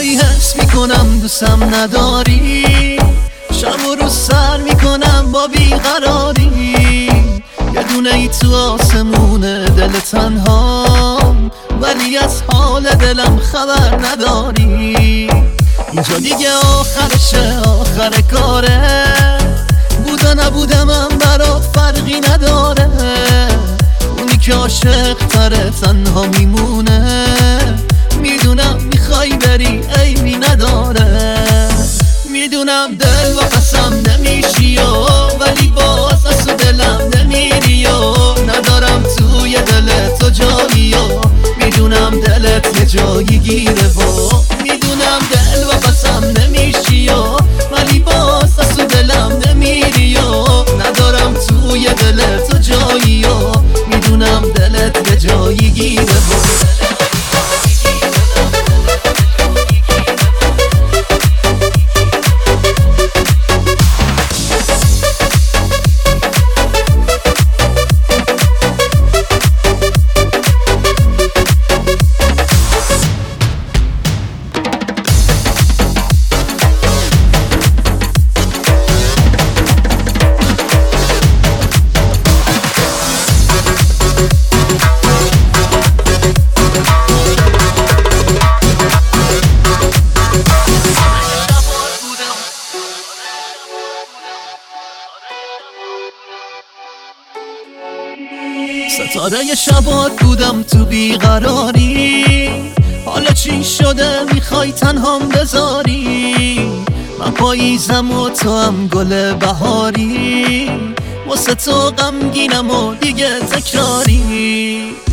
جایی حس میکنم دوستم نداری، شب و روز سر میکنم با بیقراری. یه دونه ای تو آسمونه دل تنها، ولی از حال دلم خبر نداری. اینجا دیگه آخرشه، آخر کاره، بوده نبوده من برات فرقی نداره. اونی که عاشق تره تنها میمونه، میدونم میخوای بری عیبی نداره. میدونم دل و قسم نمیشی ولی باز از تو دلم نمیری ندارم توی دل تو جایی میدونم دلت یه جایی گیره میدونم دل و قسم نمیشی ولی باز از تو دلم نمیری ندارم توی دل تو جایی میدونم دلت یه جایی گیره ستاره شبات بودم تو بیقراری، حالا چی شده میخوای تنهام بذاری؟ من پاییزم و تو هم گل بهاری، واسه تو غمگینم و دیگه تکراری.